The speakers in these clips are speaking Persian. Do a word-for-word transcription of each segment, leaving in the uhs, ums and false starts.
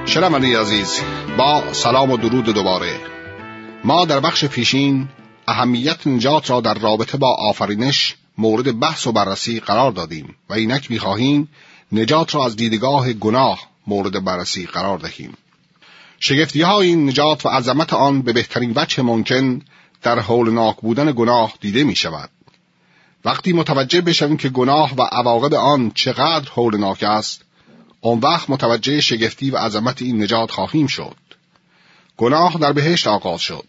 شنوندگان عزیز، با سلام و درود دوباره. ما در بخش پیشین اهمیت نجات را در رابطه با آفرینش مورد بحث و بررسی قرار دادیم و اینک می‌خواهیم نجات را از دیدگاه گناه مورد بررسی قرار دهیم. شگفتی‌های این نجات و عظمت آن به بهترین وجه ممکن در هولناک بودن گناه دیده می‌شود. وقتی متوجه بشویم که گناه و عواقب آن چقدر هولناک است، اون وقت متوجه شگفتی و عظمت این نجات خواهیم شد. گناه در بهشت آغاز شد.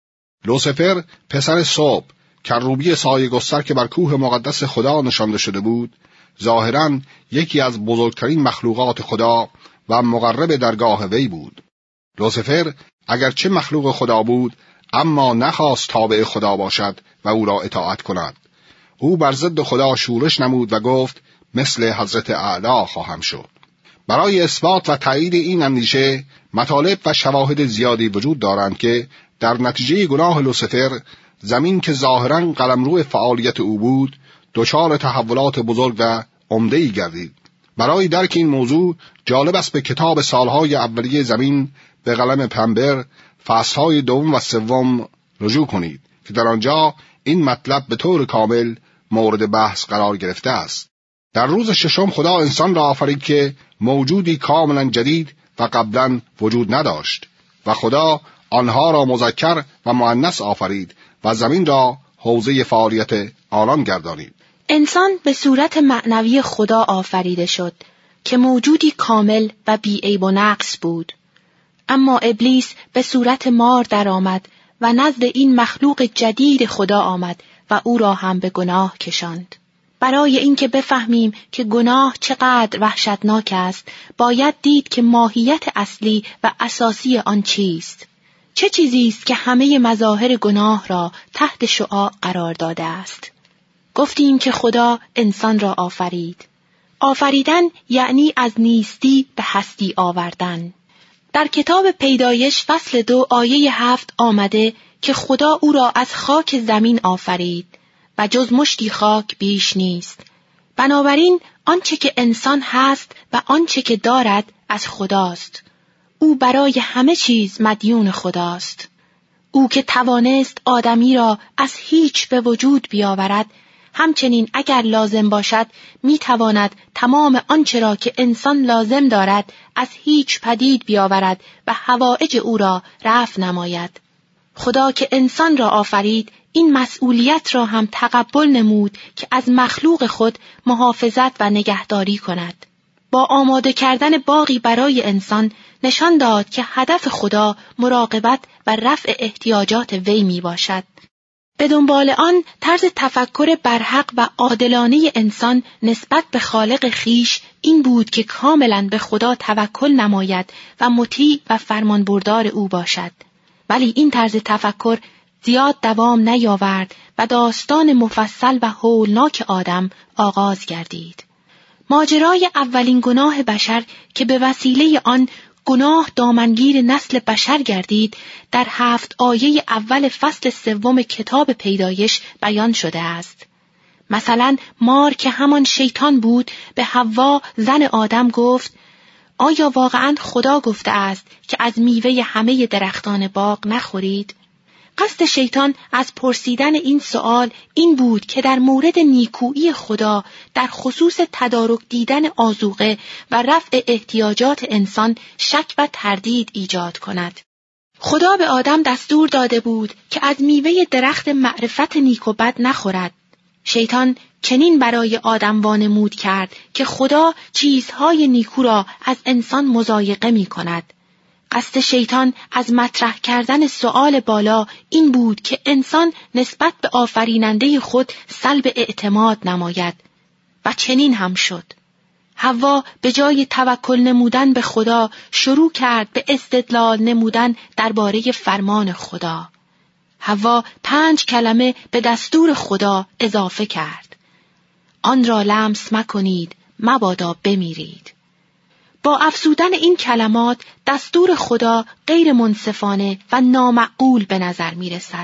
لوسیفر پسر صبح، کروبی سایه گستر که بر کوه مقدس خدا نشانده شده بود، ظاهراً یکی از بزرگترین مخلوقات خدا و مقرب درگاه وی بود. لوسیفر اگرچه مخلوق خدا بود، اما نخواست تابع خدا باشد و او را اطاعت کند. او بر ضد خدا شورش نمود و گفت مثل حضرت اعلی خواهم شد. برای اثبات و تایید این اندیشه مطالب و شواهد زیادی وجود دارند که در نتیجه گناه لوسیفر، زمین که ظاهراً قلمرو فعالیت او بود، دچار تحولات بزرگ و عمده‌ای گردید. برای درک این موضوع جالب است به کتاب سالهای اولیه زمین به قلم پمبر فصلهای دوم و سوم رجوع کنید که در آنجا این مطلب به طور کامل مورد بحث قرار گرفته است. در روز ششم خدا انسان را آفرید که موجودی کاملا جدید و قبلا وجود نداشت و خدا آنها را مذکر و مؤنث آفرید و زمین را حوزه فعالیت آنان گردانید. انسان به صورت معنوی خدا آفریده شد که موجودی کامل و بی عیب و نقص بود. اما ابلیس به صورت مار درآمد و نزد این مخلوق جدید خدا آمد و او را هم به گناه کشاند. برای اینکه بفهمیم که گناه چقدر وحشتناک است، باید دید که ماهیت اصلی و اساسی آن چیست. چه چیزی است که همه مظاهر گناه را تحت شعاع قرار داده است؟ گفتیم که خدا انسان را آفرید. آفریدن یعنی از نیستی به هستی آوردن. در کتاب پیدایش فصل دو آیه هفت آمده که خدا او را از خاک زمین آفرید و جز مشتی خاک بیش نیست. بنابراین آنچه که انسان هست و آنچه که دارد از خداست. او برای همه چیز مدیون خداست. او که توانست آدمی را از هیچ به وجود بیاورد، همچنین اگر لازم باشد می تواند تمام آنچه را که انسان لازم دارد از هیچ پدید بیاورد و حوائج او را رفع نماید. خدا که انسان را آفرید این مسئولیت را هم تقبل نمود که از مخلوق خود محافظت و نگهداری کند. با آماده کردن باغی برای انسان نشان داد که هدف خدا مراقبت و رفع احتیاجات وی می باشد. به دنبال آن طرز تفکر برحق و عادلانه انسان نسبت به خالق خیش این بود که کاملا به خدا توکل نماید و مطیع و فرمانبردار او باشد. ولی این طرز تفکر زیاد دوام نیاورد و داستان مفصل و هولناک آدم آغاز گردید. ماجرای اولین گناه بشر که به وسیله آن گناه دامنگیر نسل بشر گردید در هفت آیه اول فصل سوم کتاب پیدایش بیان شده است. مثلا مار که همان شیطان بود به حوا زن آدم گفت آیا واقعاً خدا گفته است که از میوه همه درختان باغ نخورید؟ قصد شیطان از پرسیدن این سوال این بود که در مورد نیکویی خدا در خصوص تدارک دیدن آذوقه و رفع احتیاجات انسان شک و تردید ایجاد کند. خدا به آدم دستور داده بود که از میوه درخت معرفت نیک و بد نخورد. شیطان چنین برای آدم وانمود کرد که خدا چیزهای نیکو را از انسان مضایقه می کند. قصد شیطان از مطرح کردن سؤال بالا این بود که انسان نسبت به آفریننده خود سلب اعتماد نماید و چنین هم شد. حوا به جای توکل نمودن به خدا شروع کرد به استدلال نمودن درباره فرمان خدا. حوا پنج کلمه به دستور خدا اضافه کرد. آن را لمس مکنید، مبادا بمیرید. با افزودن این کلمات دستور خدا غیر منصفانه و نامعقول به نظر می رسد.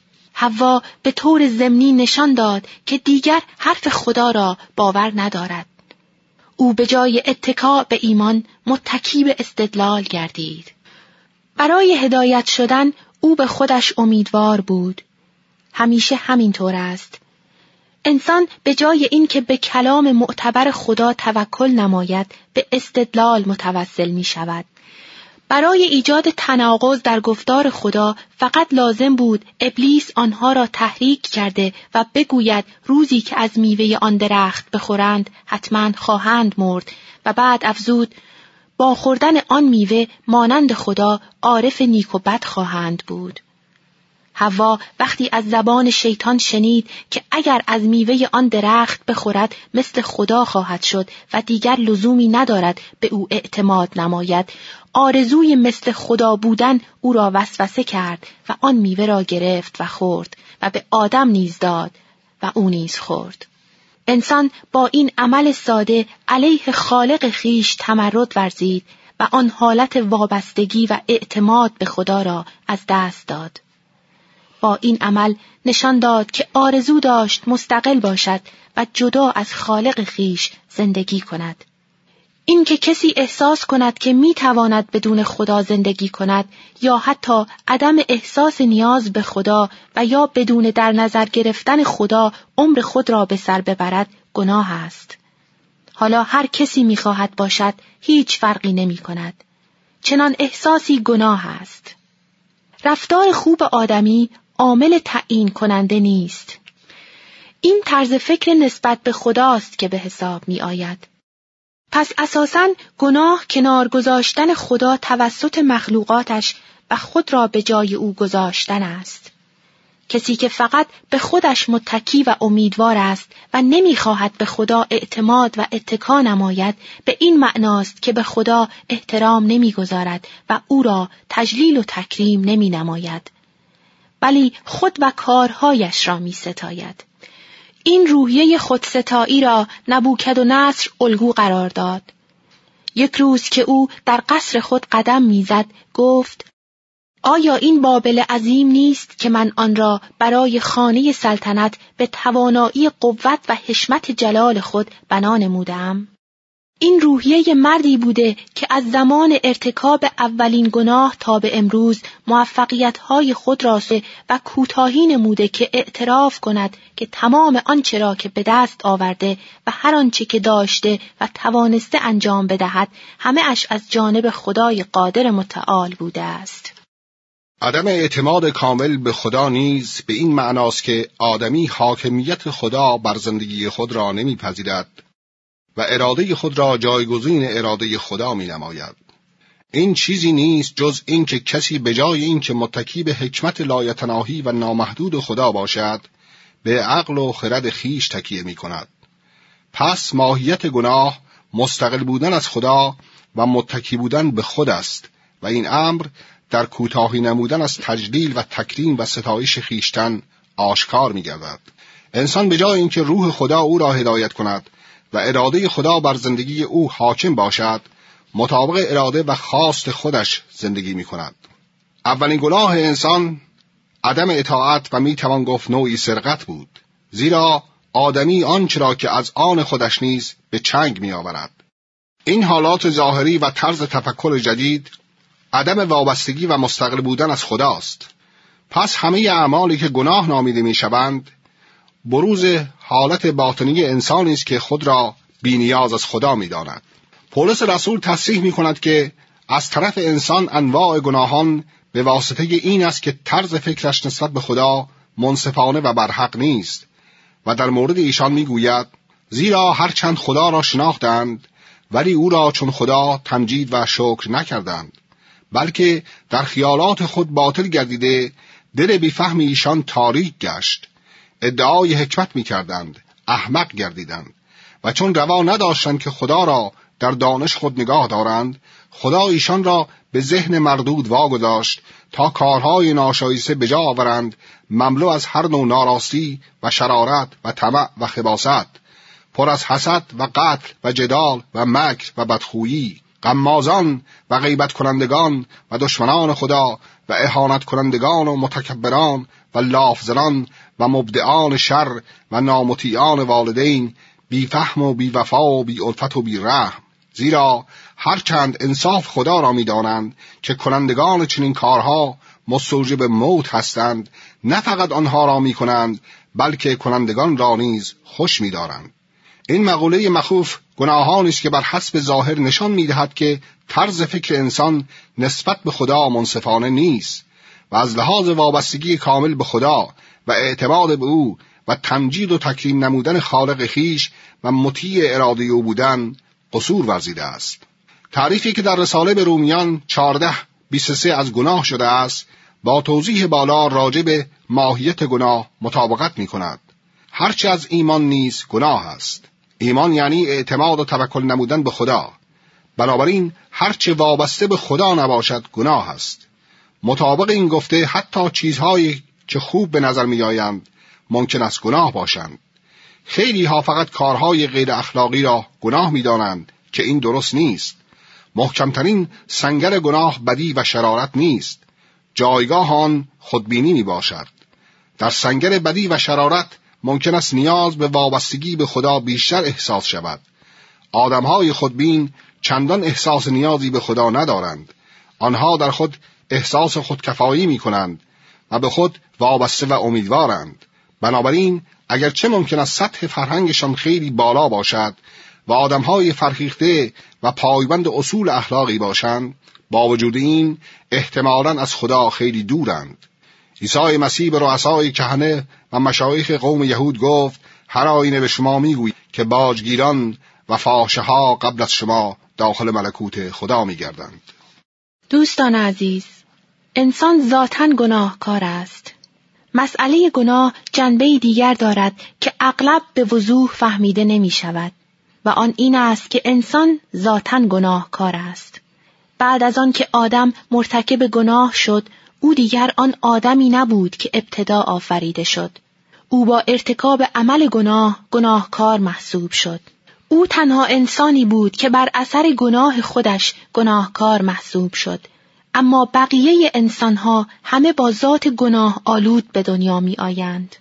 حوا به طور ضمنی نشان داد که دیگر حرف خدا را باور ندارد. او به جای اتکا به ایمان متکی به استدلال گردید. برای هدایت شدن او به خودش امیدوار بود. همیشه همینطور است. انسان به جای این که به کلام معتبر خدا توکل نماید، به استدلال متوسل می شود. برای ایجاد تناقض در گفتار خدا فقط لازم بود ابلیس آنها را تحریک کرده و بگوید روزی که از میوه آن درخت بخورند حتما خواهند مرد، و بعد افزود با خوردن آن میوه مانند خدا عارف نیک و بد خواهند بود. حوا وقتی از زبان شیطان شنید که اگر از میوه آن درخت بخورد مثل خدا خواهد شد و دیگر لزومی ندارد به او اعتماد نماید، آرزوی مثل خدا بودن او را وسوسه کرد و آن میوه را گرفت و خورد و به آدم نیز داد و او نیز خورد. انسان با این عمل ساده علیه خالق خیش تمرد ورزید و آن حالت وابستگی و اعتماد به خدا را از دست داد. با این عمل نشان داد که آرزو داشت مستقل باشد و جدا از خالق خیش زندگی کند. این که کسی احساس کند که می تواند بدون خدا زندگی کند یا حتی عدم احساس نیاز به خدا و یا بدون در نظر گرفتن خدا عمر خود را به سر ببرد گناه است. حالا هر کسی می خواهد باشد هیچ فرقی نمی کند. چنان احساسی گناه است. رفتار خوب آدمی عامل تعیین کننده نیست. این طرز فکر نسبت به خداست که به حساب می آید. پس اساساً گناه کنار گذاشتن خدا توسط مخلوقاتش و خود را به جای او گذاشتن است. کسی که فقط به خودش متکی و امیدوار است و نمی‌خواهد به خدا اعتماد و اتکا نماید، به این معناست که به خدا احترام نمی‌گذارد و او را تجلیل و تکریم نمی‌نماید، ولی خود و کارهایش را می‌ستاید. این روحیه خودستایی را نبوکدنصر الگو قرار داد. یک روز که او در قصر خود قدم میزد گفت: آیا این بابل عظیم نیست که من آن را برای خانه سلطنت به توانایی قوت و حشمت جلال خود بنا نمودم؟ این روحیه مردی بوده که از زمان ارتکاب اولین گناه تا به امروز موفقیت‌های خود را و کوتاهی نموده که اعتراف کند که تمام آنچه را که به دست آورده و هر آنچه که داشته و توانسته انجام بدهد همه اش از جانب خدای قادر متعال بوده است. عدم اعتماد کامل به خدا نیز به این معناست که آدمی حاکمیت خدا بر زندگی خود را نمی‌پذیرد و اراده خود را جایگزین اراده خدا می نماید. این چیزی نیست جز این که کسی به جای این که متکی به حکمت لایتناهی و نامحدود خدا باشد، به عقل و خرد خیش تکیه می کند. پس ماهیت گناه مستقل بودن از خدا و متکی بودن به خود است و این امر در کوتاهی نمودن از تجلیل و تکریم و ستایش خیشتن آشکار می گردد. انسان به جای اینکه روح خدا او را هدایت کند و اراده خدا بر زندگی او حاکم باشد، مطابق اراده و خواست خودش زندگی می کند. اولین گناه انسان عدم اطاعت و می توان گفت نوعی سرقت بود، زیرا آدمی آنچه را که از آن خودش نیز به چنگ می آورد. این حالات ظاهری و طرز تفکر جدید عدم وابستگی و مستقل بودن از خداست. پس همه اعمالی که گناه نامیده می شوند بروز حالت باطنی انسانی است که خود را بی‌نیاز از خدا می‌داند. پولس رسول تصریح می‌کند که از طرف انسان انواع گناهان به واسطه این است که طرز فکرش نسبت به خدا منصفانه و برحق نیست و در مورد ایشان می‌گوید: زیرا هرچند خدا را شناختند ولی او را چون خدا تمجید و شکر نکردند، بلکه در خیالات خود باطل گردیده دل بی‌فهم ایشان تاریک گشت. ادعای حکمت می کردند، احمق گردیدند و چون روا نداشتند که خدا را در دانش خود نگاه دارند، خدا ایشان را به ذهن مردود واگذاشت تا کارهای ناشایسته به جا آورند، مملو از هر نوع ناراستی و شرارت و طمع و خباثت، پر از حسد و قتل و جدال و مکر و بدخویی، غمازان و غیبت کنندگان و دشمنان خدا و اهانت کنندگان و متکبران و لافزنان و مبدعان شر و نامطیعان والدین، بی فهم و بی وفا و بی الفت و بی رحم، زیرا هرچند انصاف خدا را می دانند که کنندگان چنین کارها مستوجب موت هستند، نه فقط آنها را می کنند بلکه کنندگان را نیز خوش می دارند. این مقوله مخوف گناهانی است که بر حسب ظاهر نشان می دهد که طرز فکر انسان نسبت به خدا منصفانه نیست و از لحاظ وابستگی کامل به خدا و اعتماد به او و تمجید و تکریم نمودن خالق خیش و مطیع اراده او بودن قصور ورزیده است. تعریفی که در رساله به رومیان چهارده بیست و سه از گناه شده است با توضیح بالا راجع به ماهیت گناه مطابقت می کند. هرچه از ایمان نیز گناه است. ایمان یعنی اعتماد و توکل نمودن به خدا. بنابراین هرچه وابسته به خدا نباشد گناه است. مطابق این گفته حتی چیزهایی که خوب به نظر می آیند ممکن است گناه باشند. خیلی ها فقط کارهای غیر اخلاقی را گناه می دانند که این درست نیست. محکمترین سنگر گناه بدی و شرارت نیست. جایگاه آن خودبینی می باشد. در سنگر بدی و شرارت ممکن است نیاز به وابستگی به خدا بیشتر احساس شود. آدمهای خودبین چندان احساس نیازی به خدا ندارند. آنها در خود احساس خودکفایی می کنند و به خود وابسته و امیدوارند. بنابراین اگرچه ممکن است سطح فرهنگشان خیلی بالا باشد و آدمهای فرهیخته و پایبند اصول اخلاقی باشند، با وجود این احتمالاً از خدا خیلی دورند. عیسی مسیح به رؤسای کهنه و مشایخ قوم یهود گفت: هر آینه به شما میگوید که باجگیران و فاحشه‌ها قبل از شما داخل ملکوت خدا میگردند. دوستان عزیز، انسان ذاتاً گناهکار است. مسئله گناه جنبه دیگر دارد که اغلب به وضوح فهمیده نمی شود و آن این است که انسان ذاتاً گناهکار است. بعد از آن که آدم مرتکب گناه شد، او دیگر آن آدمی نبود که ابتدا آفریده شد. او با ارتکاب عمل گناه گناهکار محسوب شد. او تنها انسانی بود که بر اثر گناه خودش گناهکار محسوب شد. اما بقیه انسانها همه با ذات گناه آلود به دنیا می آیند.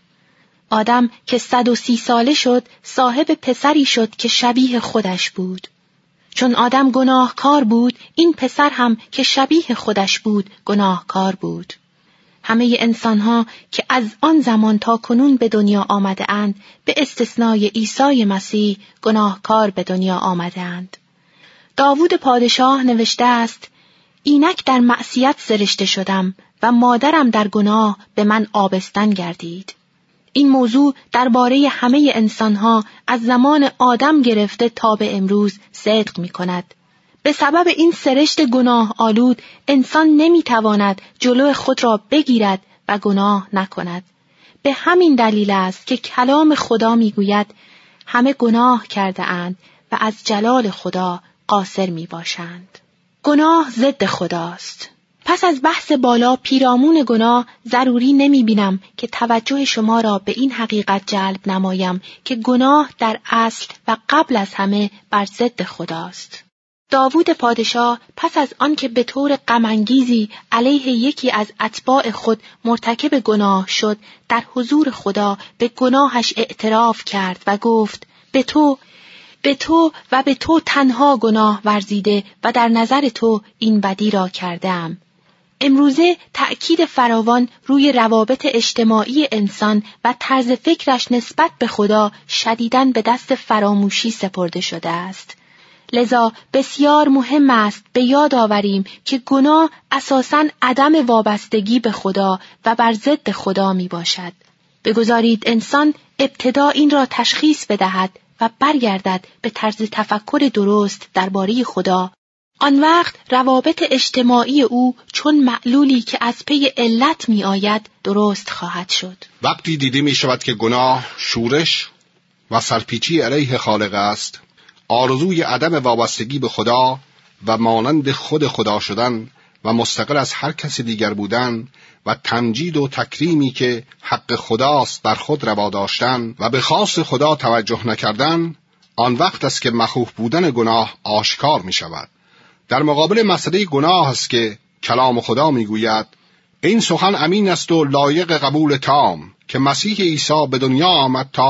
آدم که صد و سی ساله شد صاحب پسری شد که شبیه خودش بود. چون آدم گناهکار بود، این پسر هم که شبیه خودش بود گناهکار بود. همه انسانها که از آن زمان تا کنون به دنیا آمده اند، به استثنای عیسی مسیح گناهکار به دنیا آمده اند. داوود پادشاه نوشته است: اینک در معصیت سرشته شدم و مادرم در گناه به من آبستن گردید. این موضوع درباره همه انسانها از زمان آدم گرفته تا به امروز صدق می کند. به سبب این سرشت گناه آلود انسان نمی تواند جلو خود را بگیرد و گناه نکند. به همین دلیل است که کلام خدا می گوید همه گناه کرده اند و از جلال خدا قاصر می باشند. گناه ضد خداست. پس از بحث بالا پیرامون گناه ضروری نمی بینم که توجه شما را به این حقیقت جلب نمایم که گناه در اصل و قبل از همه بر ضد خداست. داوود پادشاه پس از آنکه به طور غم‌انگیزی علیه یکی از اتباع خود مرتکب گناه شد، در حضور خدا به گناهش اعتراف کرد و گفت: به تو به تو و به تو تنها گناه ورزیده و در نظر تو این بدی را کردم. امروزه تأکید فراوان روی روابط اجتماعی انسان و طرز فکرش نسبت به خدا شدیداً به دست فراموشی سپرده شده است. لذا بسیار مهم است به یاد آوریم که گناه اساساً عدم وابستگی به خدا و بر ضد خدا می باشد. بگذارید انسان ابتدا این را تشخیص بدهد و برگردد به طرز تفکر درست درباره خدا. آن وقت روابط اجتماعی او چون معلولی که از پی علت می آید درست خواهد شد. وقتی دیده می شود که گناه شورش و سرپیچی علیه خالق است، آرزوی عدم وابستگی به خدا و مانند خود خدا شدن و مستقل از هر کس دیگر بودن و تمجید و تکریمی که حق خداست بر خود روا داشتن و به خاص خدا توجه نکردن، آن وقت است که مخوف بودن گناه آشکار می شود. در مقابل مسئله گناه است که کلام خدا می گوید: این سخن امین است و لایق قبول تام که مسیح عیسی به دنیا آمد تا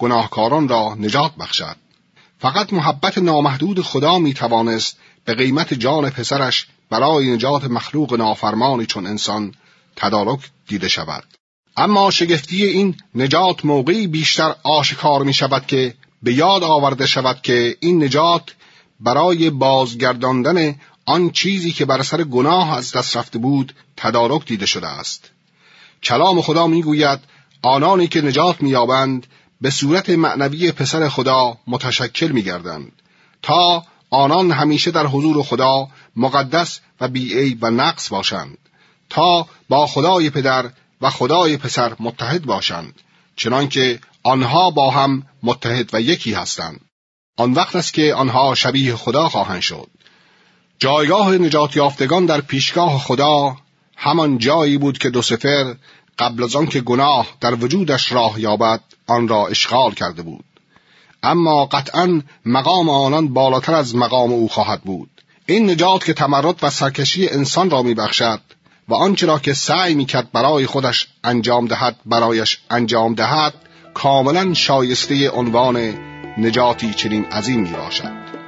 گناهکاران را نجات بخشد. فقط محبت نامحدود خدا می توانست به قیمت جان پسرش برای نجات مخلوق نافرمانی چون انسان تدارک دیده شود. اما شگفتی این نجات موقعی بیشتر آشکار می شود که به یاد آورده شود که این نجات برای بازگرداندن آن چیزی که بر سر گناه از دست رفته بود تدارک دیده شده است. کلام خدا می گوید آنانی که نجات می یابند به صورت معنوی پسر خدا متشکل می گردند تا آنان همیشه در حضور خدا مقدس و بی‌عیب و نقص باشند، تا با خدای پدر و خدای پسر متحد باشند، چنانکه آنها با هم متحد و یکی هستند. آن وقت است که آنها شبیه خدا خواهند شد. جایگاه نجات یافتگان در پیشگاه خدا همان جایی بود که لوسیفر قبل از آن که گناه در وجودش راه یابد آن را اشغال کرده بود. اما قطعاً مقام آنان بالاتر از مقام او خواهد بود. این نجات که تمرد و سرکشی انسان را می بخشد و آنچه را که سعی می کرد برای خودش انجام دهد برایش انجام دهد کاملاً شایسته عنوان نجاتی چنین عظیم می باشد.